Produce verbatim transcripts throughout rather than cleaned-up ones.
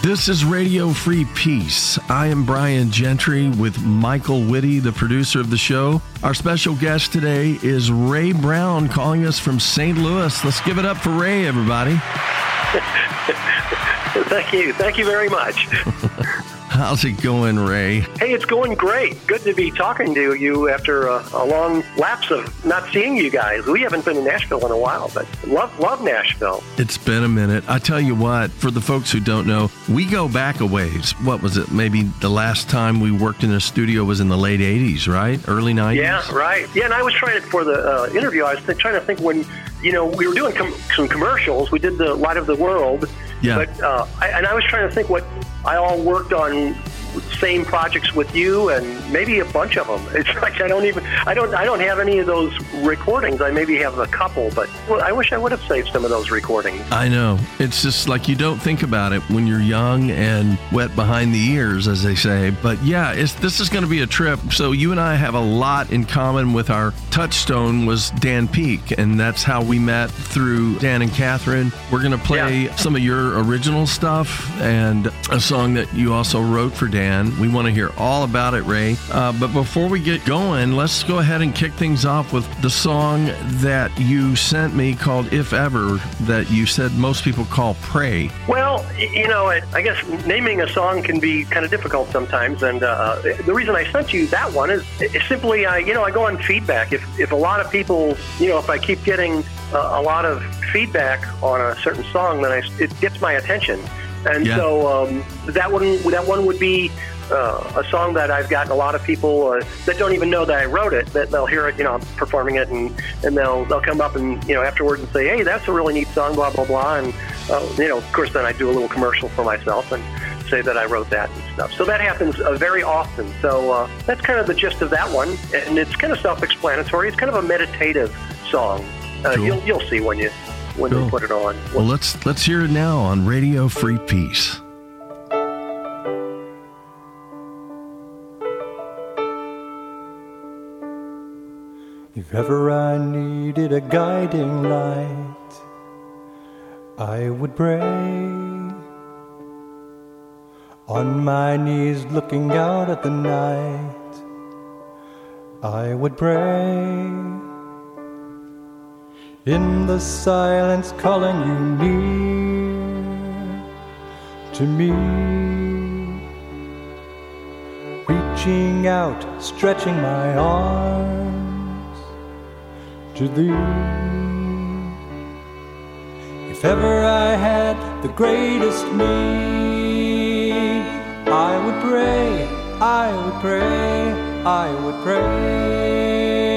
This is Radio Free Peace. I am Brian Gentry with Michael Whitty, the producer of the show. Our special guest today is Ray Brown, calling us from Saint Louis. Let's give it up for Ray, everybody. Thank you. Thank you very much. How's it going, Ray? Hey, it's going great. Good to be talking to you after a, a long lapse of not seeing you guys. We haven't been in Nashville in a while, but love love Nashville. It's been a minute. I tell you what, for the folks who don't know, we go back a ways. What was it? Maybe the last time we worked in a studio was in the late eighties, right? Early nineties? Yeah, right. Yeah, and I was trying to, for the uh, interview, I was th- trying to think when, you know, we were doing com- some commercials. We did the Light of the World. Yeah. But, uh, I, and I was trying to think what I all worked on same projects with you, and maybe a bunch of them. It's like I don't even I don't I don't have any of those recordings. I maybe have a couple, but well, I wish I would have saved some of those recordings. I know. It's just like you don't think about it when you're young and wet behind the ears, as they say. But yeah, it's this is going to be a trip. So you and I have a lot in common. With our touchstone was Dan Peek, and that's how we met through Dan and Catherine. We're going to play yeah. some of your original stuff and a song that you also wrote for Dan. We want to hear all about it, Ray. Uh, but before we get going, let's go ahead and kick things off with the song that you sent me called If Ever, that you said most people call Pray. Well, you know, I guess naming a song can be kind of difficult sometimes. And uh, the reason I sent you that one is, is simply, I, you know, I go on feedback. If, if a lot of people, you know, if I keep getting uh, a lot of feedback on a certain song, then I, it gets my attention. And yeah. so um, that one that one would be uh, a song that I've gotten a lot of people uh, that don't even know that I wrote it, that they'll hear it, you know, I'm performing it, and, and they'll they'll come up and, you know, afterwards and say, hey, that's a really neat song, blah, blah, blah. And, uh, you know, of course, then I do a little commercial for myself and say that I wrote that and stuff. So that happens uh, very often. So uh, that's kind of the gist of that one. And it's kind of self-explanatory. It's kind of a meditative song. Uh, cool. You'll you'll see when you when cool. you put it on. Well, let's let's hear it now on Radio Free Peace. If ever I needed a guiding light, I would pray on my knees looking out at the night. I would pray in the silence, calling you near to me, reaching out, stretching my arms to thee. If ever I had the greatest need, I would pray, I would pray, I would pray.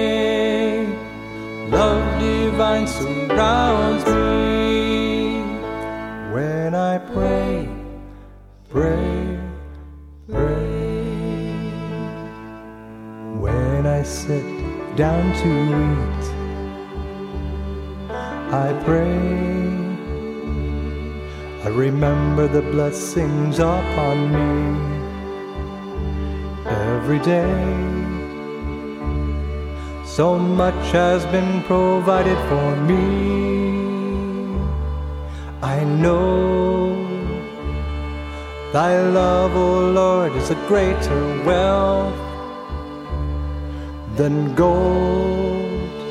Love divine surrounds me when I pray, pray, pray. When I sit down to eat, I pray. I remember the blessings upon me every day. So much has been provided for me. I know thy love, O Lord, is a greater wealth than gold.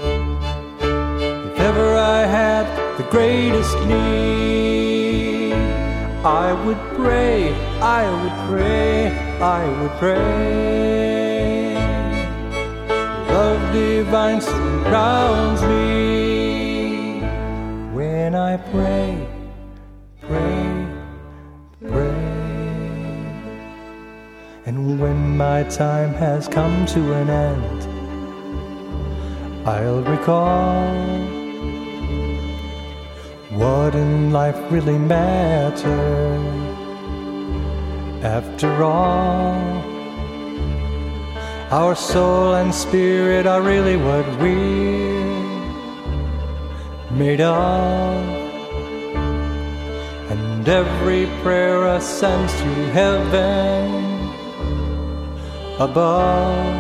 If ever I had the greatest need, I would pray, I would pray, I would pray. Love divine surrounds me when I pray, pray, pray. And when my time has come to an end, I'll recall what in life really mattered. After all, our soul and spirit are really what we're made of. And every prayer ascends to heaven above.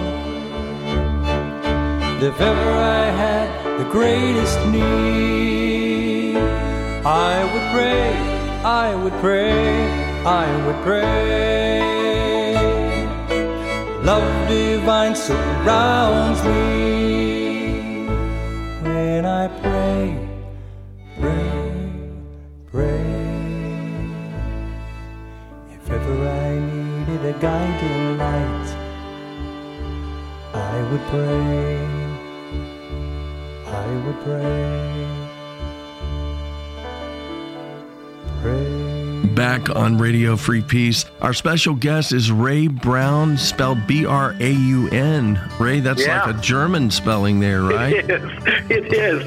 If ever I had the greatest need, I would pray, I would pray, I would pray. Love divine surrounds me when I pray, pray, pray. If ever I needed a guiding light, I would pray, I would pray, pray. Back on Radio Free Peace, our special guest is Ray Braun, spelled B R A U N. Ray, that's Yeah. like a German spelling there, right? It is. It is.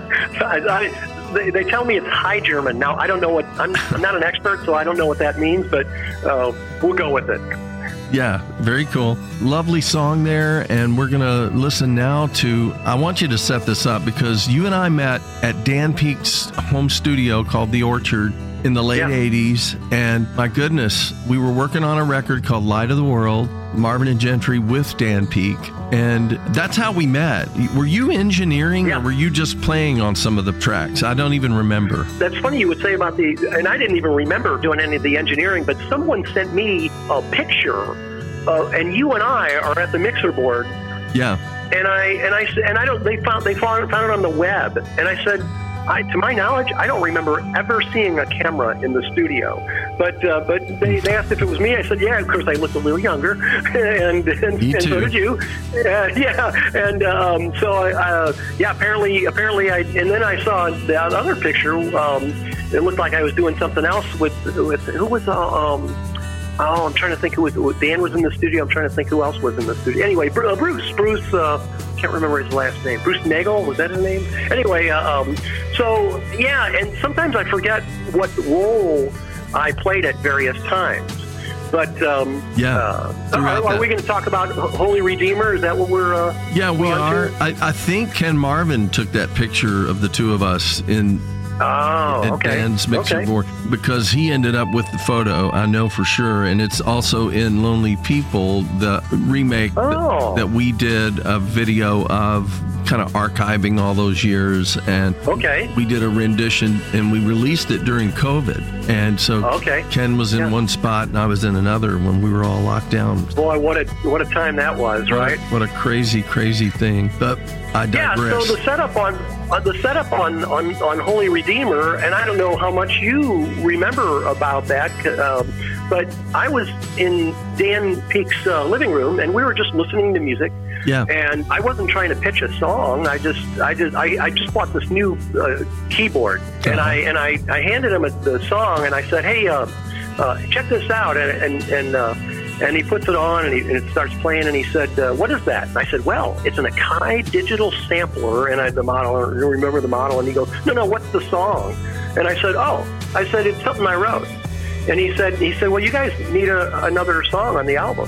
I, I, they, they tell me it's High German. Now, I don't know what, I'm, I'm not an expert, so I don't know what that means, but uh, we'll go with it. Yeah, very cool. Lovely song there, and we're going to listen now to, I want you to set this up because you and I met at Dan Peek's home studio called The Orchard in the late Yeah. eighties, and my goodness, we were working on a record called Light of the World, Marvin and Gentry with Dan Peek, and that's how we met. Were you engineering Yeah. or were you just playing on some of the tracks? I don't even remember. That's funny you would say about the, and I didn't even remember doing any of the engineering, but someone sent me a picture, uh, and you and I are at the mixer board, Yeah. and I and I and I don't. They found they found, found it on the web, and I said, I, to my knowledge, I don't remember ever seeing a camera in the studio. But uh, but they, they asked if it was me. I said, yeah. Of course, I looked a little younger, and and, Me and so too. did you. Uh, yeah, and um, so I, uh, yeah. Apparently, apparently, I and then I saw the other picture. Um, it looked like I was doing something else with with who was uh, um. Oh, I'm trying to think who was. Dan was in the studio. I'm trying to think who else was in the studio. Anyway, Bruce. Bruce. Bruce uh, can't remember his last name. Bruce Nagel, was that his name? Anyway, uh, um, so yeah, and sometimes I forget what role I played at various times. But um, Yeah, uh, throughout are, are that. we going to talk about Holy Redeemer? Is that what we're? Uh, Yeah, we we're on are. to? I, I think Ken Marvin took that picture of the two of us in Oh, at okay. Dan's mixer okay. board because he ended up with the photo, I know for sure, and it's also in Lonely People, the remake Oh. that, that we did a video of, kind of archiving all those years, and Okay. we did a rendition and we released it during COVID, and so Okay. Ken was in Yeah. one spot and I was in another when we were all locked down. Boy, what a what a time that was, right? What a crazy, crazy thing. But I Yeah, digress. so the setup on uh, the setup on, on, on Holy Redeemer, and I don't know how much you remember about that, um, but I was in Dan Peek's uh, living room, and we were just listening to music. Yeah. And I wasn't trying to pitch a song. I just, I just, I, I just bought this new uh, keyboard, and Uh-huh. I and I, I handed him a, the song, and I said, "Hey, uh, uh, check this out," and and and. Uh, And he puts it on, and, he, and it starts playing, and he said, uh, what is that? And I said, well, it's an Akai digital sampler, and I the model, I don't remember the model, and he goes, no, no, what's the song? And I said, oh, I said, it's something I wrote. And he said, he said, well, you guys need a, another song on the album.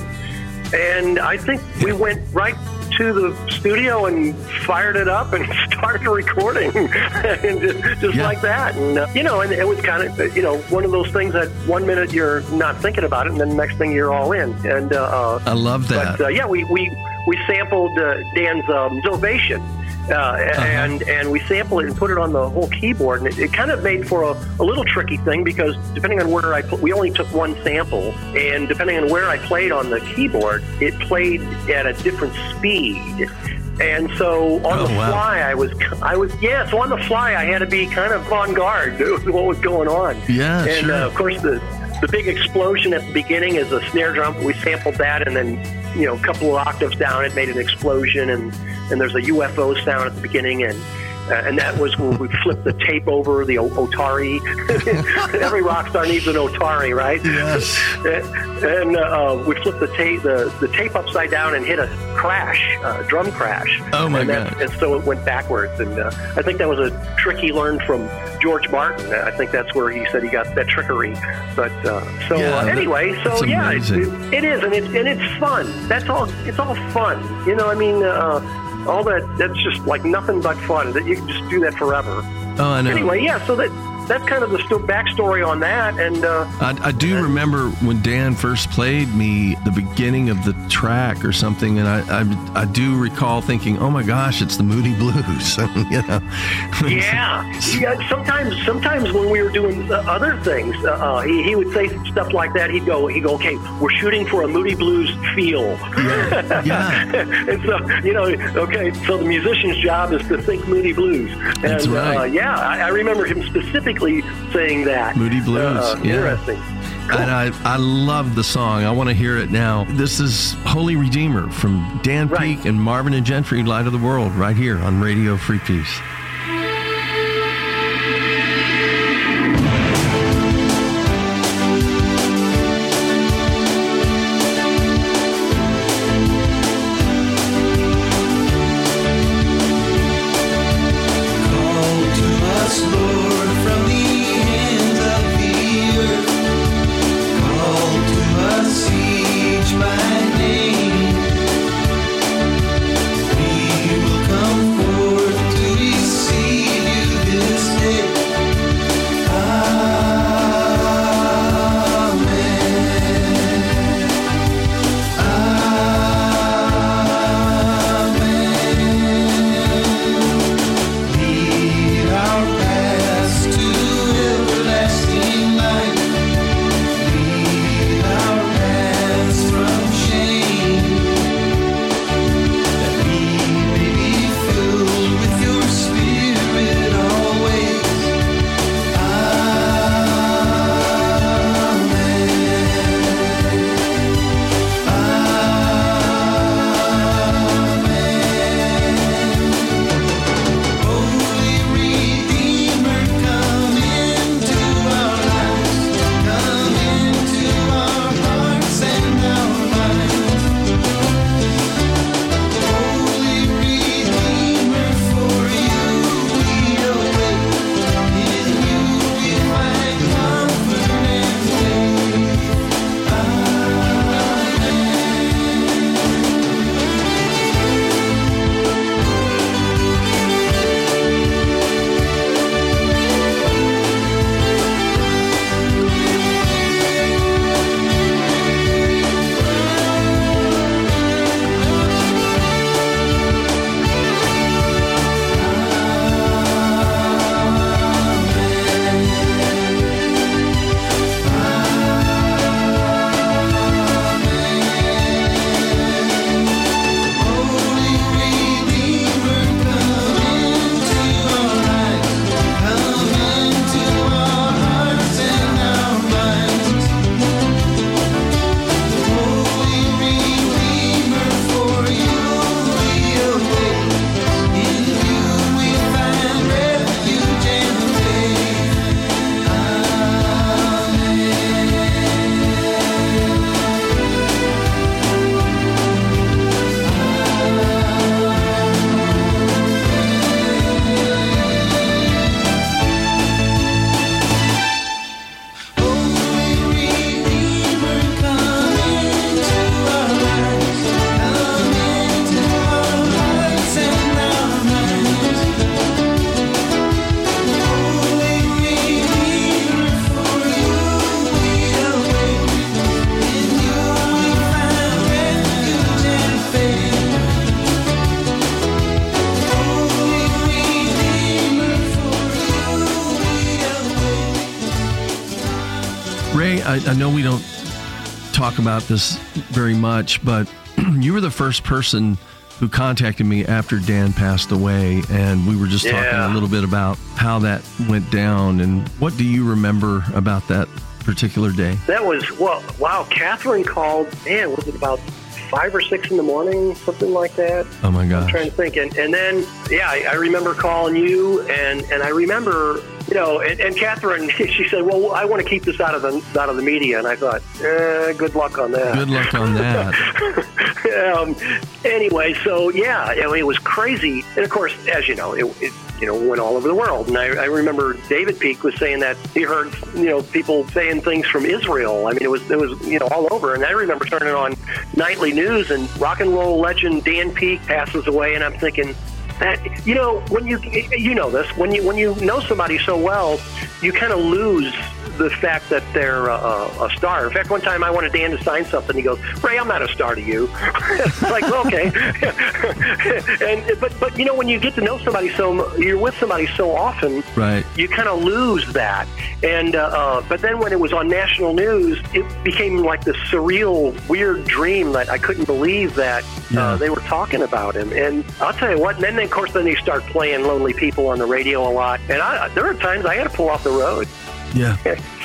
And I think we went right to the studio and fired it up and started recording and just, just Yeah. like that. And, uh, you know, and it was kind of, you know, one of those things that one minute you're not thinking about it and then the next thing you're all in. And, uh, I love that. but, uh, yeah, we, we, we sampled uh, Dan's um, Ovation. Uh, Uh-huh. and and we sampled it and put it on the whole keyboard, and it, it kind of made for a, a little tricky thing because depending on where I put, we only took one sample, and depending on where I played on the keyboard, it played at a different speed. And so on Oh, the wow. fly, I was I was yeah. So on the fly, I had to be kind of on guard with what was going on. Yeah, and sure. uh, of course the the big explosion at the beginning is a snare drum. We sampled that, and then you know a couple of octaves down, it made an explosion, and and there's a U F O sound at the beginning, and uh, and that was when we flipped the tape over the o- Otari. Every rock star needs an Otari, right? Yes. And uh, we flipped the tape the, the tape upside down and hit a crash, uh, drum crash. Oh, my and that- God. And so it went backwards, and uh, I think that was a trick he learned from George Martin. I think that's where he said he got that trickery. But uh, so Yeah, uh, that- anyway, so that's yeah, it, amazing. it is, and it's and it's fun. That's all. It's all fun. You know, I mean, uh, all that. That's just like nothing but fun. That you can just do that forever. Oh, I know. Anyway, yeah. So that that's kind of the sto- backstory on that. And uh, I, I do remember when Dan first played me the beginning of the track or something, and I I, I do recall thinking, oh my gosh, it's the Moody Blues. you know? yeah, yeah. Sometimes, sometimes when we were doing uh, other things, uh, uh, he, he would say stuff like that. He'd go, he'd go, okay, we're shooting for a Moody Blues feel. Yeah. yeah. And so, you know, okay, so the musician's job is to think Moody Blues. And, That's right. Uh, yeah, I, I remember him specifically saying that. Moody Blues. Uh, yeah. Interesting. Cool. And I, I love the song. I want to hear it now. This is Holy Redeemer from Dan Right. Peek and Marvin and Gentry, Light of the World, right here on Radio Free Peace. Ray, I, I know we don't talk about this very much, but you were the first person who contacted me after Dan passed away, and we were just yeah. talking a little bit about how that went down. And what do you remember about that particular day? That was, well, wow, Catherine called, man, was it about five or six in the morning, something like that? Oh, my gosh. I'm trying to think. And, and then, yeah, I, I remember calling you, and, and I remember, you know, and, and Catherine, she said, well, I want to keep this out of the out of the media. And I thought, eh, good luck on that. Good luck on that. um, anyway, so, yeah, it, it was crazy. And, of course, as you know, it, it you know, went all over the world. And I, I remember David Peek was saying that he heard, you know, people saying things from Israel. I mean, it was, it was, you know, all over. And I remember turning on nightly news, and rock and roll legend Dan Peek passes away, and I'm thinking, And, you know, when you you know this, when you when you know somebody so well, you kind of lose the fact that they're uh, a star. In fact, one time I wanted Dan to sign something. He goes, "Ray, I'm not a star to you." It's like, well, okay. and but but you know, when you get to know somebody, so you're with somebody so often, right? You kind of lose that. And uh, uh, but then when it was on national news, it became like this surreal, weird dream that I couldn't believe that yeah. uh, they were talking about him. And I'll tell you what. And then, of course, then they start playing "Lonely People" on the radio a lot. And I, there were times I had to pull off the road. Yeah.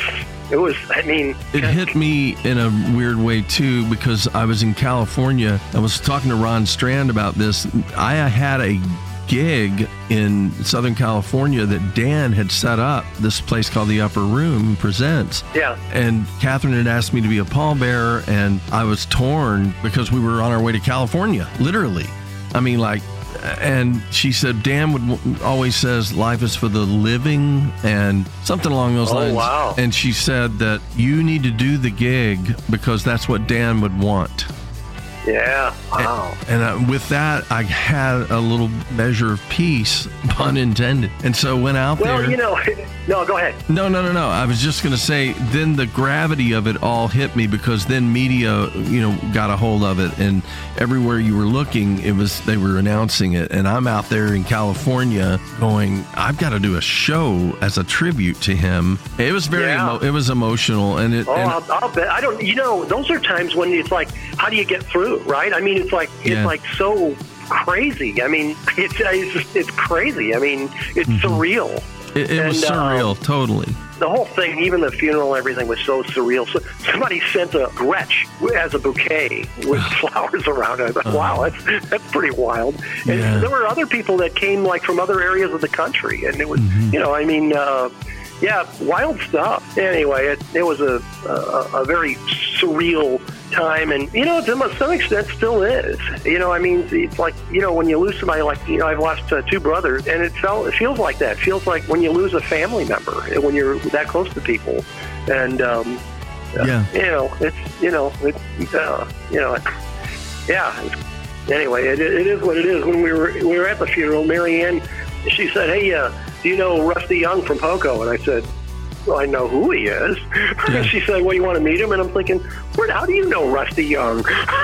It was, I mean... It hit me in a weird way, too, because I was in California. I was talking to Ron Strand about this. I had a gig in Southern California that Dan had set up, this place called The Upper Room Presents. Yeah. And Catherine had asked me to be a pallbearer, and I was torn because we were on our way to California, literally. I mean, like... And she said, Dan would always says life is for the living and something along those oh, lines. Wow. And she said that you need to do the gig because that's what Dan would want. Yeah. Wow. And, and uh, with that, I had a little measure of peace, pun intended. And so went out well, there. Well, you know, no, go ahead. No, no, no, no. I was just going to say, then the gravity of it all hit me because then media, you know, got a hold of it. And everywhere you were looking, it was, they were announcing it. And I'm out there in California going, I've got to do a show as a tribute to him. It was very, yeah. emo- it was emotional. And it, oh, and, I'll, I'll bet. I don't, you know, those are times when it's like, how do you get through, right? I mean, it's like, it's yeah. like so crazy. I mean, it's, it's just, it's crazy. I mean, it's mm-hmm. surreal. It, it and, was surreal, uh, totally. The whole thing, even the funeral and everything was so surreal. So somebody sent a Gretsch as a bouquet with flowers around it. I thought, uh, wow, that's that's pretty wild. And yeah. there were other people that came like from other areas of the country, and it was, mm-hmm. you know, I mean, uh, yeah, wild stuff. Anyway, it, it was a, a a very surreal time, and you know, to some extent, still is. You know, I mean, it's like, you know, when you lose somebody, like, you know, I've lost uh, two brothers, and it felt it feels like that. It feels like when you lose a family member, when you're that close to people, and um, yeah, uh, you know, it's you know, it, uh, you know, yeah. It's, anyway, it, it is what it is. When we were we were at the funeral, Mary Ann, she said, "Hey, uh, do you know Rusty Young from Poco?" And I said, well, I know who he is. Yeah. She said, well, you want to meet him? And I'm thinking, where, how do you know Rusty Young?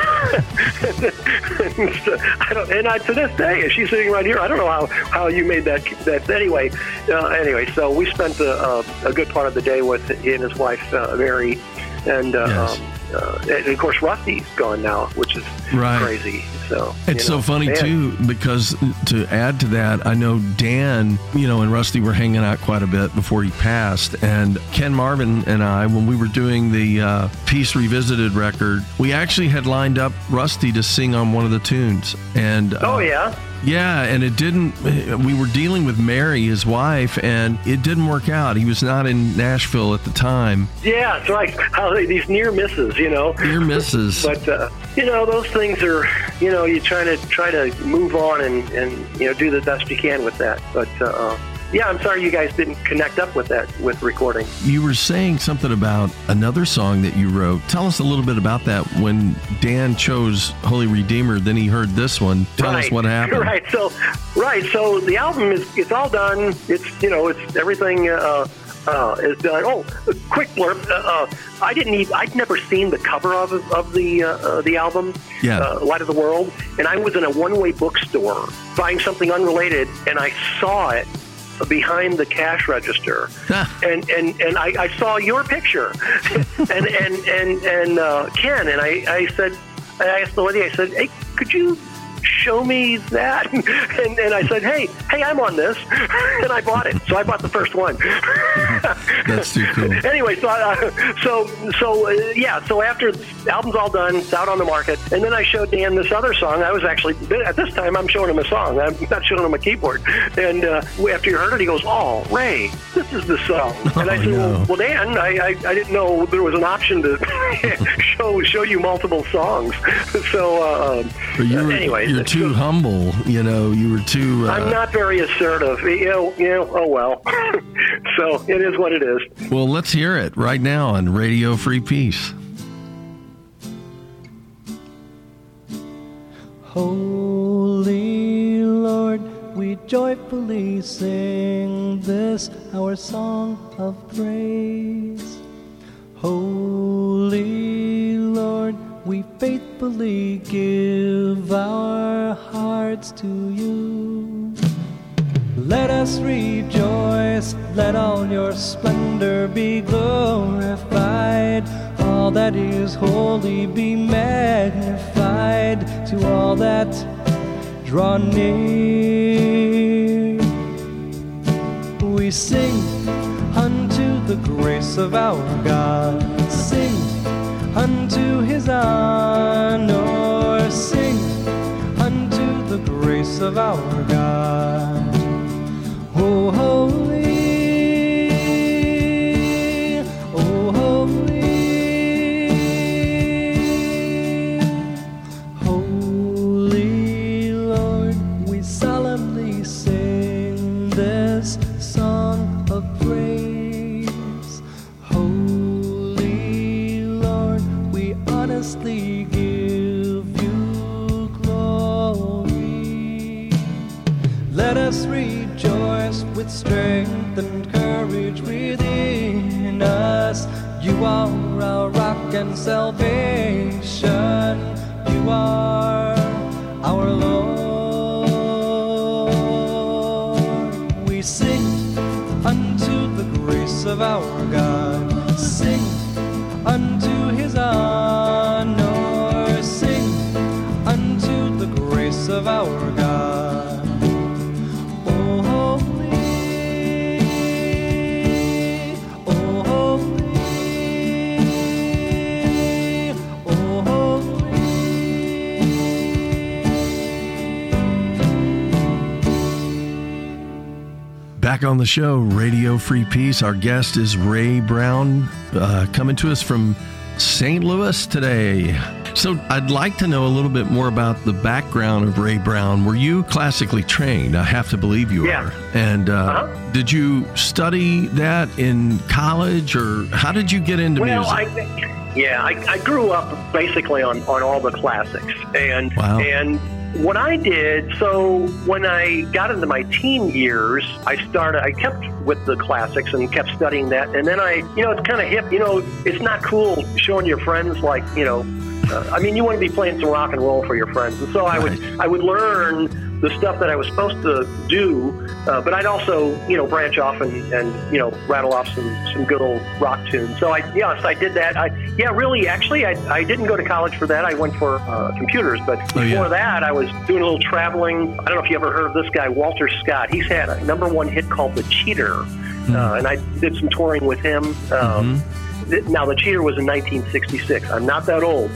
I don't, and I, to this day, she's sitting right here. I don't know how, how you made that. that anyway, uh, anyway, so we spent a, a, a good part of the day with he and his wife, uh, Mary. And, uh, yes. um, uh, and, of course, Rusty's gone now, which is right. crazy. So It's you know, so funny, man. too, because to add to that, I know Dan, you know, and Rusty were hanging out quite a bit before he passed. And Ken Marvin and I, when we were doing the uh, Peace Revisited record, we actually had lined up Rusty to sing on one of the tunes. And uh, Oh, yeah? Yeah, and it didn't, we were dealing with Mary, his wife, and it didn't work out. He was not in Nashville at the time. Yeah, it's like how they, these near misses, you know. Near misses. But, uh, you know, those things are, you know, you try to try to move on and, and you know, do the best you can with that. But, uh, yeah, I'm sorry you guys didn't connect up with that with recording. You were saying something about another song that you wrote. Tell us a little bit about that. When Dan chose Holy Redeemer, then he heard this one. Tell right. us what happened. Right. So, right. So the album is it's all done. It's you know it's everything uh, uh, is done. Oh, a quick blurb. Uh, uh, I didn't even I'd never seen the cover of of the uh, uh, the album. Yeah. Uh, Light of the World. And I was in a one-way bookstore buying something unrelated, and I saw it behind the cash register, and and and I, I saw your picture, and and and and uh, Ken, and I, I said, I asked the lady, I said, hey, could you show me that? And and I said, hey, hey, I'm on this, and I bought it. So I bought the first one. That's too cool. Anyway, so uh, so so uh, yeah. So after the album's all done, it's out on the market, and then I showed Dan this other song. I was actually at this time I'm showing him a song. I'm not showing him a keyboard. And uh, after you heard it, he goes, "Oh, Ray, this is the song." And I oh, said, no. well, "Well, Dan, I, I I didn't know there was an option to show show you multiple songs." So uh, but you were, uh, anyway, you're too so, humble. You know, you were too. Uh, I'm not very assertive. You know, you know. Oh well. So it is what it is. Well, let's hear it right now on Radio Free Peace. Holy Lord, we joyfully sing this, our song of praise. Holy Lord, we faithfully give our hearts to you. Let us rejoice, let all your splendor be glorified. All that is holy be magnified. To all that draw near, we sing unto the grace of our God. Sing unto his honor. Sing unto the grace of our God. Oh, holy, oh, holy, holy Lord, we solemnly sing this song of praise. Holy Lord, we honestly give you glory. Let us rejoice with strength and courage within us. You are our rock and salvation. You are our Lord. We sing unto the grace of our God. Sing unto his honor. Sing unto the grace of our God. Back on the show, Radio Free Peace. Our guest is Ray Brown, uh, coming to us from Saint Louis today. So I'd like to know a little bit more about the background of Ray Brown. Were you classically trained? I have to believe you Yeah. are. And uh, Uh-huh. did you study that in college, or how did you get into Well, music? I think, yeah, I, I grew up basically on, on all the classics. And, Wow. and what I did, so when I got into my teen years, I started, I kept with the classics and kept studying that. And then I, you know, it's kind of hip, you know, it's not cool showing your friends like, you know, uh, I mean, you want to be playing some rock and roll for your friends. And so I would, Right. I would learn the stuff that I was supposed to do, uh, but I'd also, you know, branch off and, and, you know, rattle off some, some good old rock tunes. So I, yes, I did that. I, yeah, really, actually, I, I didn't go to college for that. I went for uh, computers, but before Oh, yeah. that, I was doing a little traveling. I don't know if you ever heard of this guy, Walter Scott. He's had a number one hit called The Cheater, Mm-hmm. uh, and I did some touring with him. Um, th- Now, The Cheater was in nineteen sixty-six. I'm not that old.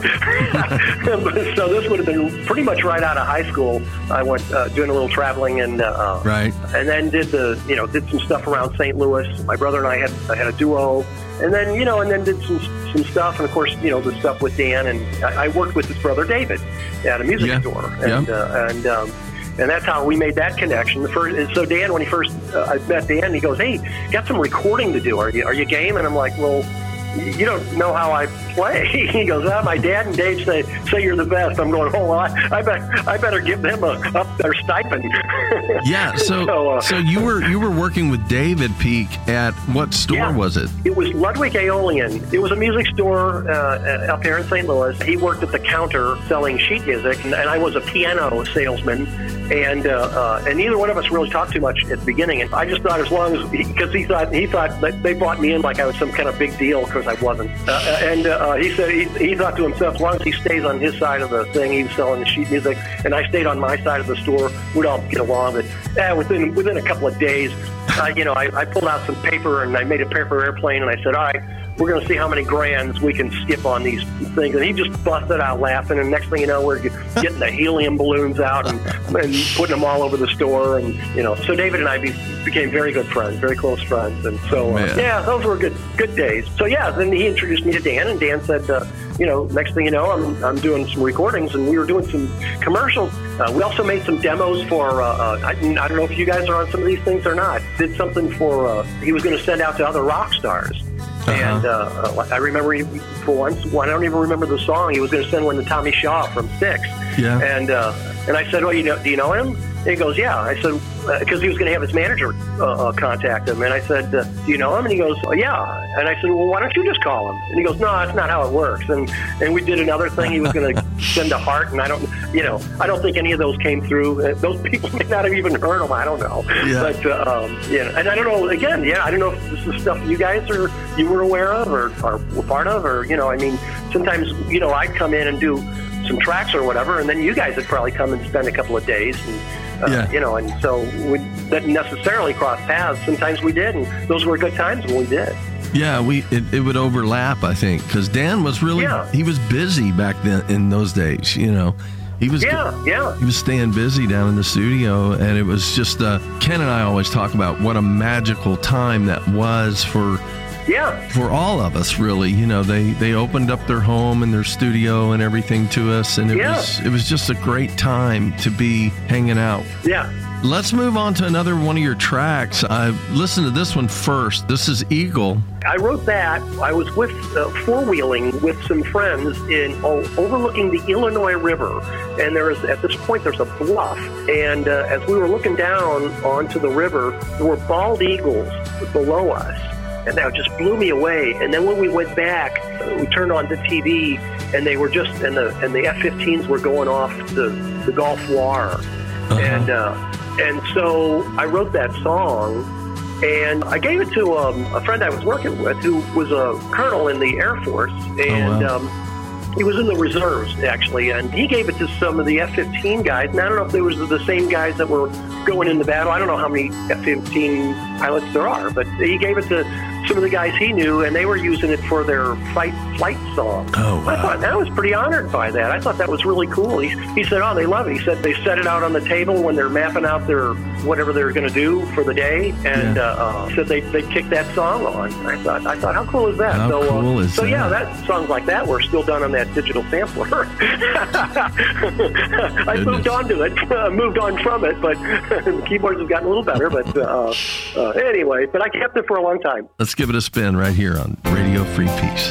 So this would have been pretty much right out of high school. I went uh, doing a little traveling and uh, Right. and then did the, you know, did some stuff around Saint Louis. My brother and I had I had a duo, and then, you know, and then did some some stuff, and of course, you know, the stuff with Dan, and I, I worked with his brother David at a music Yeah. store, and Yeah. uh, and um, and that's how we made that connection. The first, and so Dan, when he first uh, I met Dan, he goes, "Hey, got some recording to do. Are you are you game?" And I'm like, "Well, you don't know how I play." He goes, ah, my dad and Dave say say you're the best. I'm going, oh, well, I, I, bet, I better give them a, up their stipend. Yeah, so so, uh, so you were you were working with David Peak at what store Yeah. was it? It was Ludwig Aeolian. It was a music store uh, up here in Saint Louis. He worked at the counter selling sheet music, and, and I was a piano salesman. And uh, uh, and neither one of us really talked too much at the beginning. And I just thought, as long as because he, he thought he thought that they brought me in like I was some kind of big deal, because I wasn't. Uh, and uh, he said he, he thought to himself, as long as he stays on his side of the thing, he was selling the sheet music, and I stayed on my side of the store, we'd all get along. But uh, within within a couple of days, uh, you know, I, I pulled out some paper and I made a paper airplane, and I said, all right, we're going to see how many grands we can skip on these things. And he just busted out laughing. And next thing you know, we're getting the helium balloons out and, and putting them all over the store. And, you know, so David and I be, became very good friends, very close friends. And so, uh, yeah, those were good good days. So, yeah, then he introduced me to Dan, and Dan said, uh, you know, next thing you know, I'm I'm doing some recordings, and we were doing some commercials. Uh, we also made some demos for, uh, uh, I, I don't know if you guys are on some of these things or not, did something for, uh, he was going to send out to other rock stars. Uh-huh. And uh, I remember he, for once, well, I don't even remember the song. He was going to send one to Tommy Shaw from Styx. Yeah. And uh, and I said, well, you know, do you know him? And he goes, yeah. I said, because uh, he was going to have his manager uh, uh, contact him. And I said, uh, do you know him? And he goes, oh, yeah. And I said, well, why don't you just call him? And he goes, no, that's not how it works. And and we did another thing. He was going to send a heart, and I don't, you know, I don't think any of those came through. Uh, those people may not have even heard them. I don't know. Yeah. But, uh, um, yeah. And I don't know, again, yeah, I don't know if this is stuff you guys are, you were aware of or, or were part of, or, you know, I mean, sometimes, you know, I'd come in and do some tracks or whatever, and then you guys would probably come and spend a couple of days, and uh, yeah. you know, and so we didn't necessarily cross paths. Sometimes we did, and those were good times when we did. Yeah, we it, it would overlap, I think, because Dan was really yeah. he was busy back then in those days. You know, he was yeah yeah he was staying busy down in the studio, and it was just uh, Ken and I always talk about what a magical time that was for. Yeah. For all of us, really. You know, they, they opened up their home and their studio and everything to us, and it yeah. was it was just a great time to be hanging out. Yeah. Let's move on to another one of your tracks. I listened to this one first. This is Eagle. I wrote that. I was with uh, four-wheeling with some friends in oh, overlooking the Illinois River, and there is at this point there's a bluff, and uh, as we were looking down onto the river, there were bald eagles below us. And that just blew me away. And then when we went back, we turned on the T V, and they were just, and the and the F fifteens were going off the, the Gulf War. Uh-huh. And uh, and so I wrote that song, and I gave it to um, a friend I was working with who was a colonel in the Air Force. And oh, wow. um, he was in the reserves, actually. And he gave it to some of the F fifteen guys. And I don't know if they were the same guys that were going into battle. I don't know how many F fifteen pilots there are, but he gave it to some of the guys he knew, and they were using it for their fight flight song. Oh, wow. I thought, I was pretty honored by that. I thought that was really cool. He, he said, oh, they love it. He said they set it out on the table when they're mapping out their whatever they're going to do for the day, and yeah. uh, uh, said they they kicked that song on. I thought, I thought, how cool is that? How so, cool uh, is so that? yeah, that songs like that were still done on that digital sampler. I Goodness. moved on to it, uh, moved on from it, but the keyboards have gotten a little better. But uh, uh, anyway, but I kept it for a long time. Let's give it a spin right here on Radio Free Peace.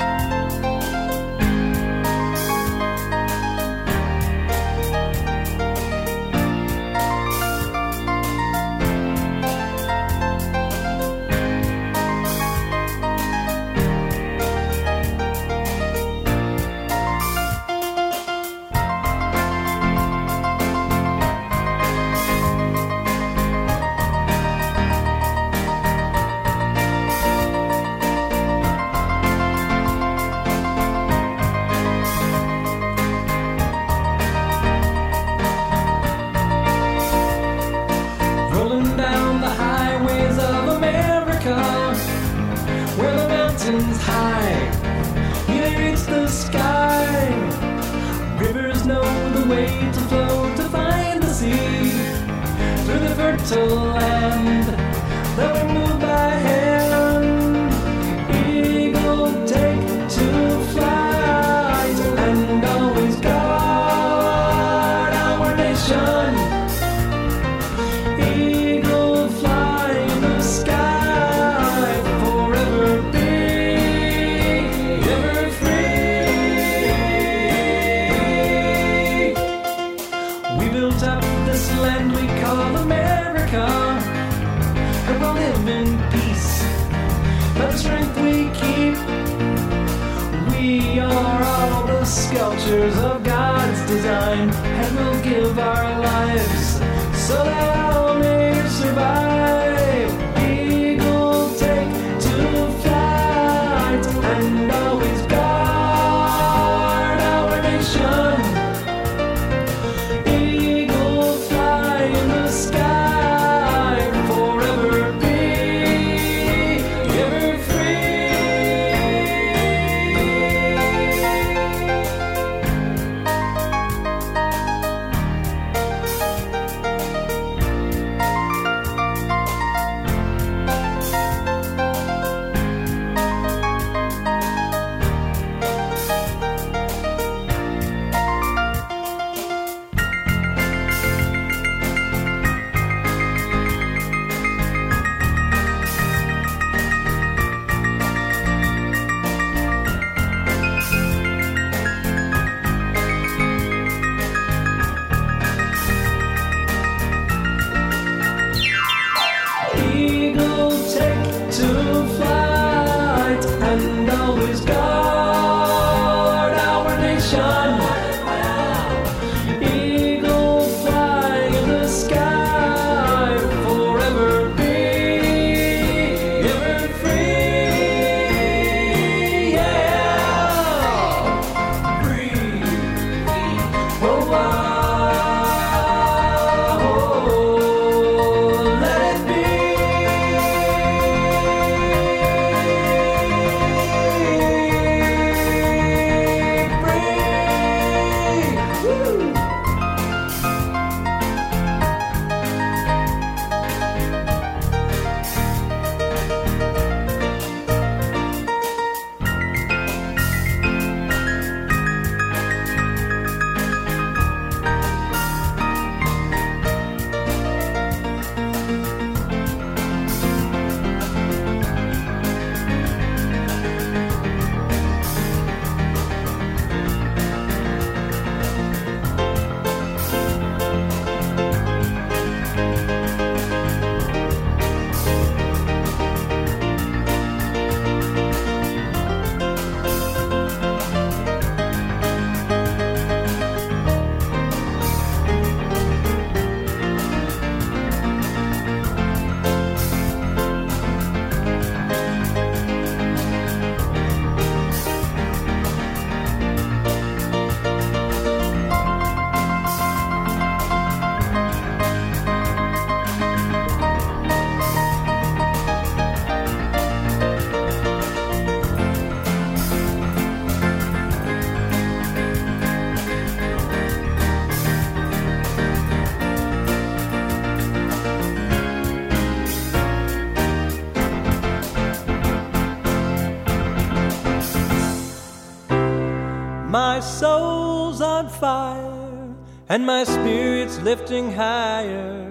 My soul's on fire and my spirit's lifting higher.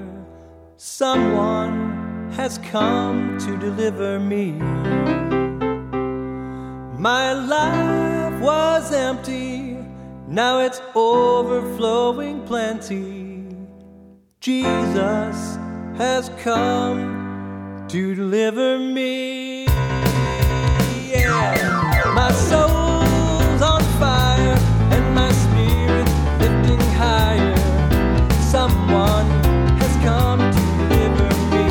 Someone has come to deliver me. My life was empty, now it's overflowing plenty. Jesus has come to deliver me. Yeah. My soul's on fire and my spirit's lifting higher. Someone has come to deliver me.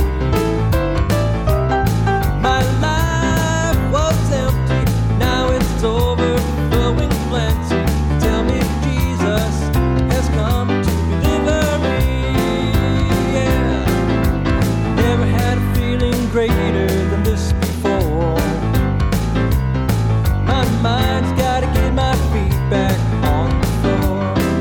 My life was empty, now it's overflowing plenty. Tell me Jesus has come to deliver me. Yeah. Never had a feeling greater than this before. My mind's gotta get my feet back on the floor.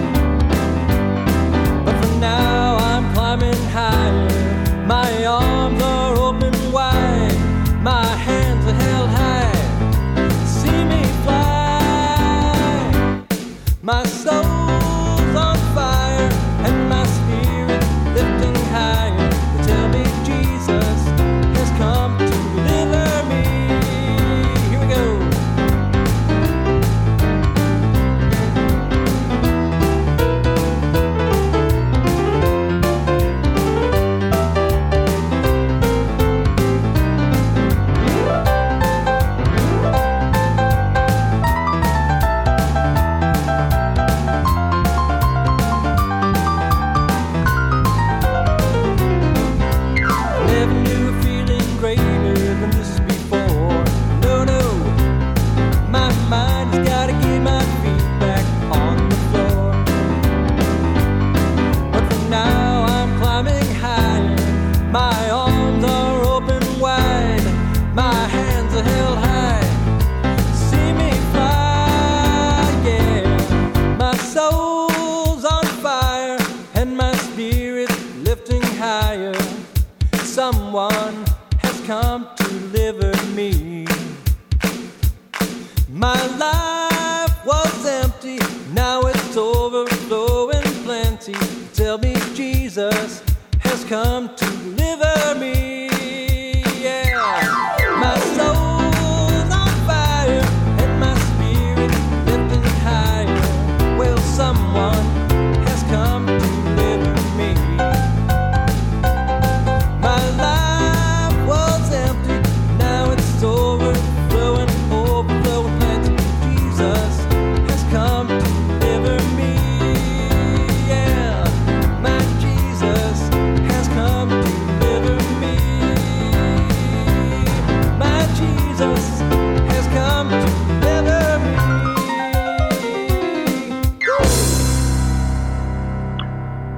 But for now I'm climbing higher. My arms are open wide, my hands are held high. See me fly. My soul's on fire and my spirit lifting higher. Tell me Jesus has come to deliver me. Here we go.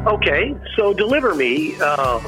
Okay, so Deliver Me. Uh,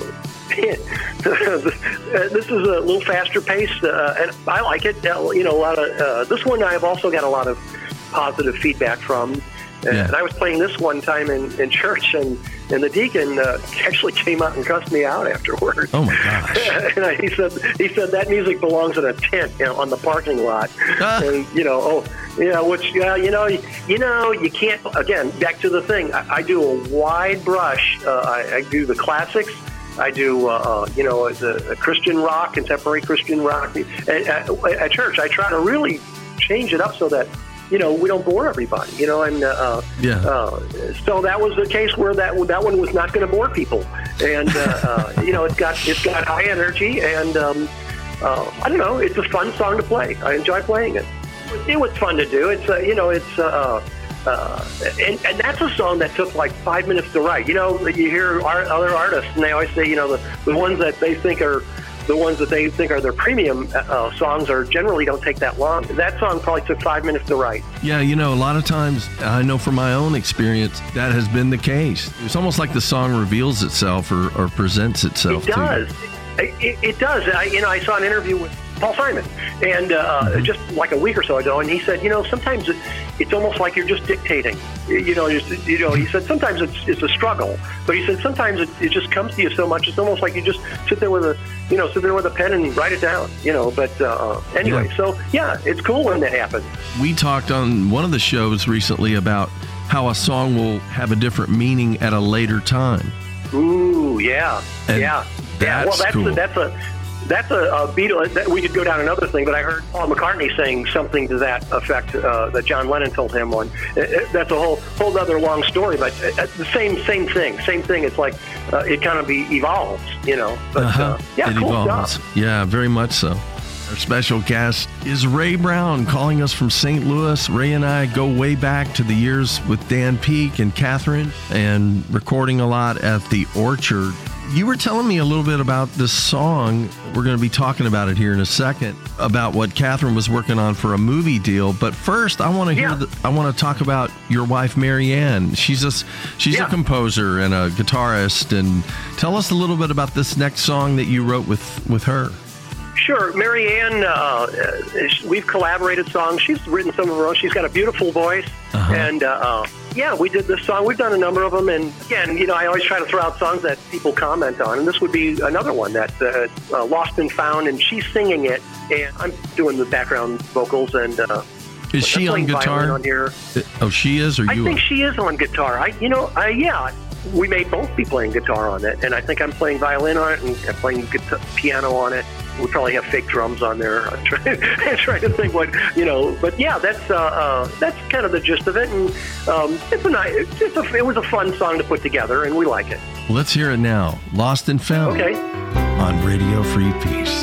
this is a little faster paced, uh, and I like it. Uh, you know, a lot of uh, this one I've also got a lot of positive feedback from. And, Yeah. and I was playing this one time in, in church, and, and the deacon uh, actually came out and cussed me out afterwards. Oh my gosh! And I, he said he said that music belongs in a tent, you know, on the parking lot. Ah. And you know, oh, yeah, which uh, you know, you know, you can't. Again, back to the thing. I, I do a wide brush. Uh, I, I do the classics. I do, uh, uh, you know, the, the Christian rock, contemporary Christian rock. At, at, at church, I try to really change it up so that, you know, we don't bore everybody, you know, and uh, Yeah. uh, so that was the case where that that one was not going to bore people, and uh, uh, you know, it's got it's got high energy, and um, uh, I don't know, it's a fun song to play. I enjoy playing it. It was fun to do. It's uh, you know, it's uh, uh, and and that's a song that took like five minutes to write. You know, you hear art, other artists, and they always say, you know, the the ones that they think are the ones that they think are their premium uh, songs are generally don't take that long. That song probably took five minutes to write. Yeah, you know, a lot of times, I know from my own experience, that has been the case. It's almost like the song reveals itself or, or presents itself It to does. you. It, it, it does. I, you know, I saw an interview with Paul Simon, and uh, Mm-hmm. just like a week or so ago, and he said, you know, sometimes it, it's almost like you're just dictating. You know, just, you know, he said sometimes it's it's a struggle, but he said sometimes it, it just comes to you so much. It's almost like you just sit there with a, you know, sit there with a pen and write it down. You know, but uh, anyway, Yeah. so yeah, it's cool when that happens. We talked on one of the shows recently about how a song will have a different meaning at a later time. Ooh, yeah, And yeah, yeah. Well, that's that's cool. a, that's a that's a, a Beatle. That, we could go down another thing, but I heard Paul McCartney saying something to that effect uh, that John Lennon told him on. It, it, that's a whole whole other long story, but uh, the same same thing, same thing. It's like uh, it kind of be evolves, you know. But Uh-huh. uh, yeah, it cool evolves. stuff. Yeah, very much so. Our special guest is Ray Brown, calling us from Saint Louis. Ray and I go way back to the years with Dan Peake and Catherine, and recording a lot at the Orchard. You were telling me a little bit about this song. We're going to be talking about it here in a second, about what Catherine was working on for a movie deal. But first, I want to hear. Yeah. The, I want to talk about your wife, Marianne. She's a she's Yeah. a composer and a guitarist. And tell us a little bit about this next song that you wrote with with her. Sure, Marianne. Uh, uh, we've collaborated songs. She's written some of her own. She's got a beautiful voice, Uh-huh. and uh, uh, yeah, we did this song. We've done a number of them, and again, you know, I always try to throw out songs that people comment on, and this would be another one that uh, uh, Lost and Found, and she's singing it, and I'm doing the background vocals, and uh, Is she I'm on playing violin guitar? on here. Oh, she is, or I you? think are? she is on guitar. I, you know, I, yeah, we may both be playing guitar on it, and I think I'm playing violin on it, and I'm playing guitar, piano on it. We probably have fake drums on there. I'm trying, I'm trying to think what, you know, but yeah, that's uh, uh, that's kind of the gist of it, and um, it's a nice, it's a, it was a fun song to put together, and we like it. Let's hear it now. Lost and Found Okay. on Radio Free Peace.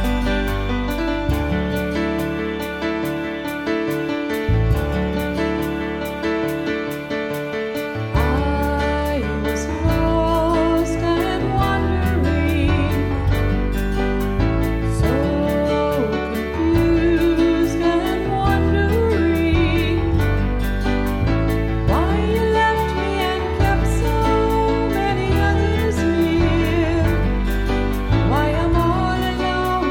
I was lost and wandering, so confused and wondering why you left me and kept so many others near, why I'm all alone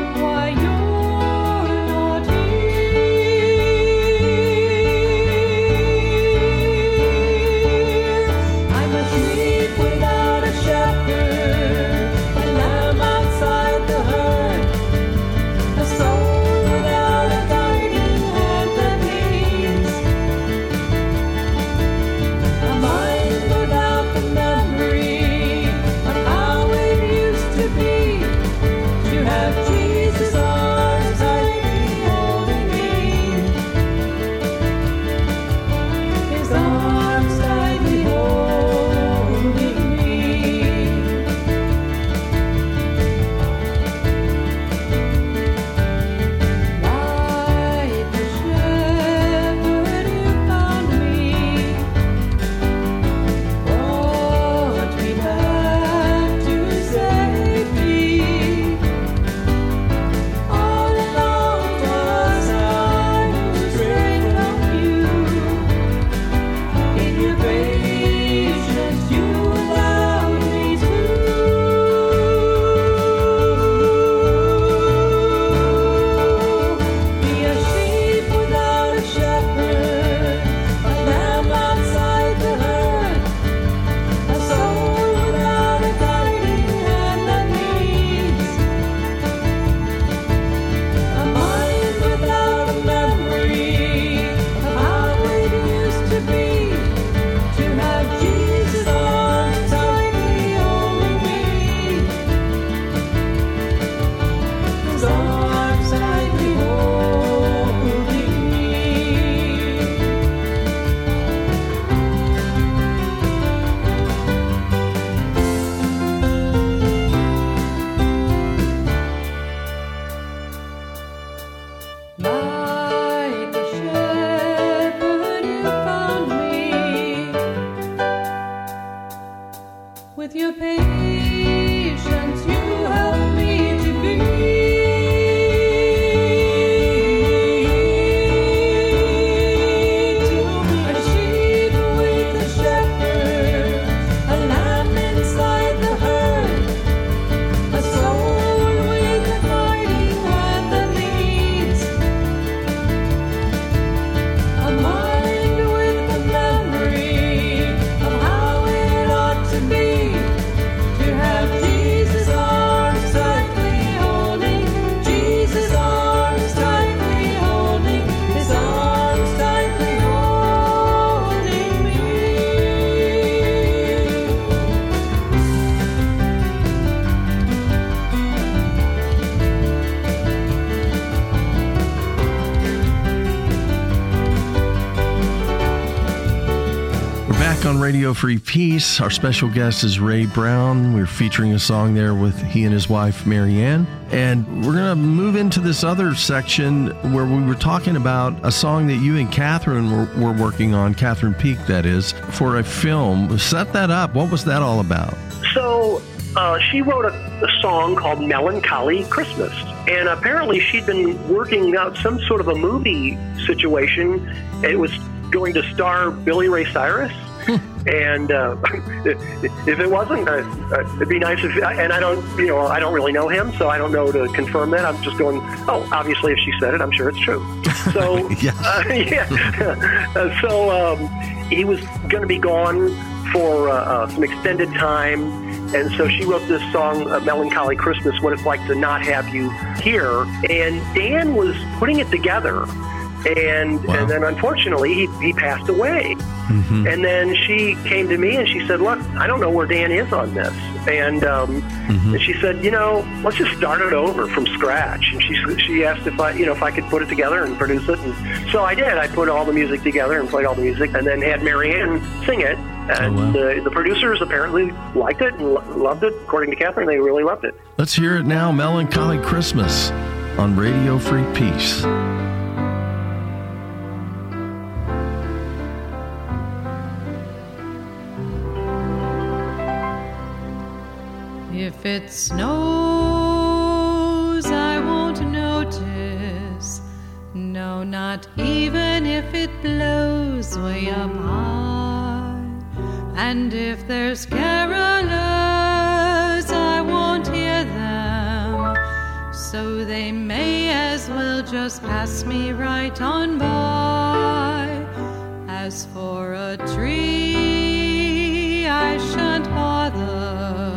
Back on Radio Free Peace, our special guest is Ray Brown. We're featuring a song there with he and his wife, Marianne. And we're going to move into this other section where we were talking about a song that you and Catherine were, were working on, Catherine Peak, that is, for a film. Set that up. What was that all about? So uh, she wrote a, a song called Melancholy Christmas. And apparently she'd been working out some sort of a movie situation. It was going to star Billy Ray Cyrus. And uh, if it wasn't, uh, it'd be nice if. And I don't, you know, I don't really know him, so I don't know to confirm that. I'm just going. Oh, obviously, if she said it, I'm sure it's true. So yes. uh, yeah. Uh, so um, he was going to be gone for uh, uh, some extended time, and so she wrote this song, uh, "Melancholy Christmas," what it's like to not have you here. And Dan was putting it together. And wow. and then unfortunately he, he passed away. Mm-hmm. And then she came to me and she said, look, I don't know where Dan is on this. And um, mm-hmm. and she said, you know, let's just start it over from scratch. And she she asked if I, you know, if I could put it together and produce it. And so I did. I put all the music together and played all the music, and then had Marianne sing it. And oh, wow. the, the producers apparently liked it and lo- loved it. According to Catherine, they really loved it. Let's hear it now, Melancholy Christmas on Radio Free Peace. If it snows, I won't notice. No, not even if it blows way up high. And if there's carolers, I won't hear them. So they may as well just pass me right on by. As for a tree, I shan't bother.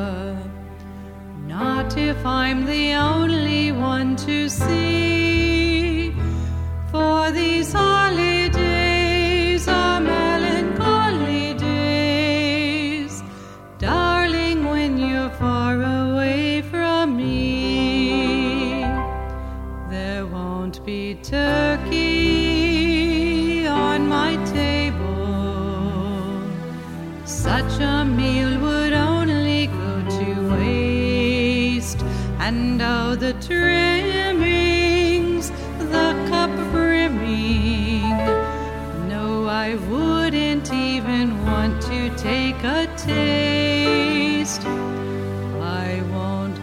Not if I'm the only one to see. For these holidays are melancholy days. Darling, when you're far away from me, there won't be turkey on my table. Such a meal would only go to waste. And oh, the trimmings, the cup brimming. No, I wouldn't even want to take a taste. I won't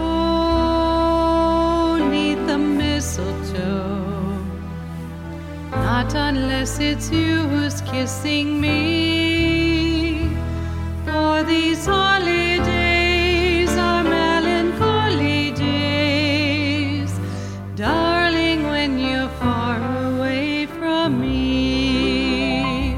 go neath the mistletoe, not unless it's you who's kissing me. For these holidays are melancholy days, darling, when you're far away from me.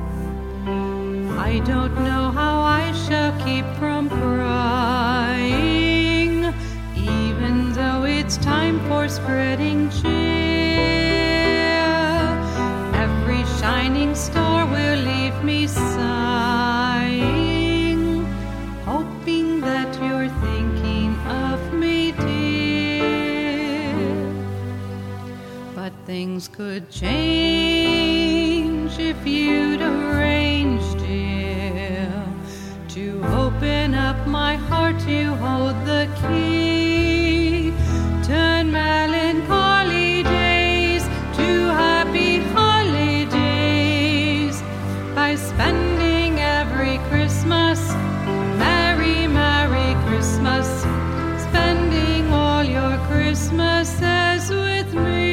I don't know how I shall keep from crying, even though it's time for spreading cheer. Every shining star will leave me sighing, hoping that you're thinking of me, dear. But things could change if you'd arrange, dear, to open up my heart to hold the key. Turn melancholy days to happy holidays by spending every Christmas, Merry, Merry Christmas, spending all your Christmases with me.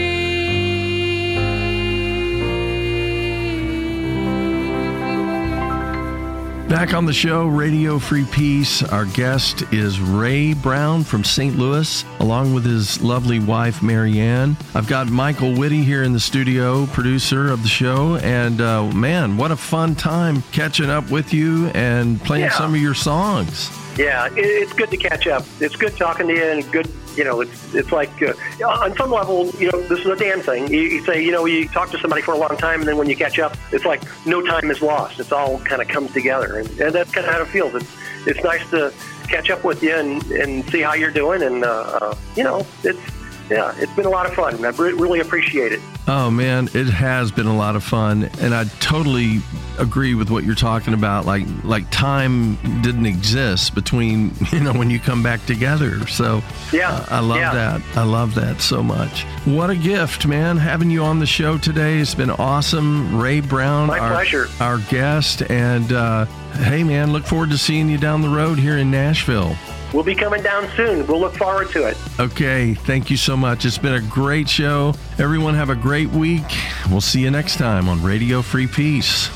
Back on the show, Radio Free Peace, our guest is Ray Brown from Saint Louis, along with his lovely wife, Marianne. I've got Michael Whitty here in the studio, producer of the show, and uh, man, what a fun time catching up with you and playing Yeah. some of your songs. Yeah, it, it's good to catch up. It's good talking to you, and good, you know, it's it's like, uh, on some level, you know, this is a damn thing. You, you say, you know, you talk to somebody for a long time, and then when you catch up, it's like no time is lost. It's all kind of comes together, and, and that's kind of how it feels. It's it's nice to catch up with you and, and see how you're doing, and, uh, uh, you know, it's Yeah, it's been a lot of fun. I re- really appreciate it. Oh, man, it has been a lot of fun. And I totally agree with what you're talking about. Like, like time didn't exist between, you know, when you come back together. So yeah, uh, I love yeah. that. I love that so much. What a gift, man, having you on the show today. It's been awesome. Ray Brown, My our, pleasure. our guest. And uh, hey, man, look forward to seeing you down the road here in Nashville. We'll be coming down soon. We'll look forward to it. Okay, thank you so much. It's been a great show. Everyone have a great week. We'll see you next time on Radio Free Peace.